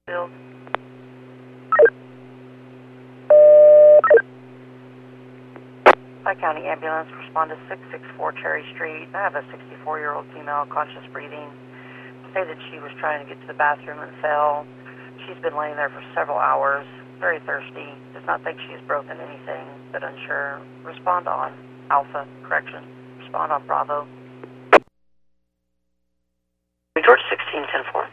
Field. Pike County Ambulance, respond to 664 Cherry Street. I have a 64-year-old female, conscious breathing. Say that she was trying to get to the bathroom and fell. She's been laying there for several hours, very thirsty. Does not think she's broken anything, but unsure. Respond on Alpha, correction. Respond on Bravo. George 16, 10-4.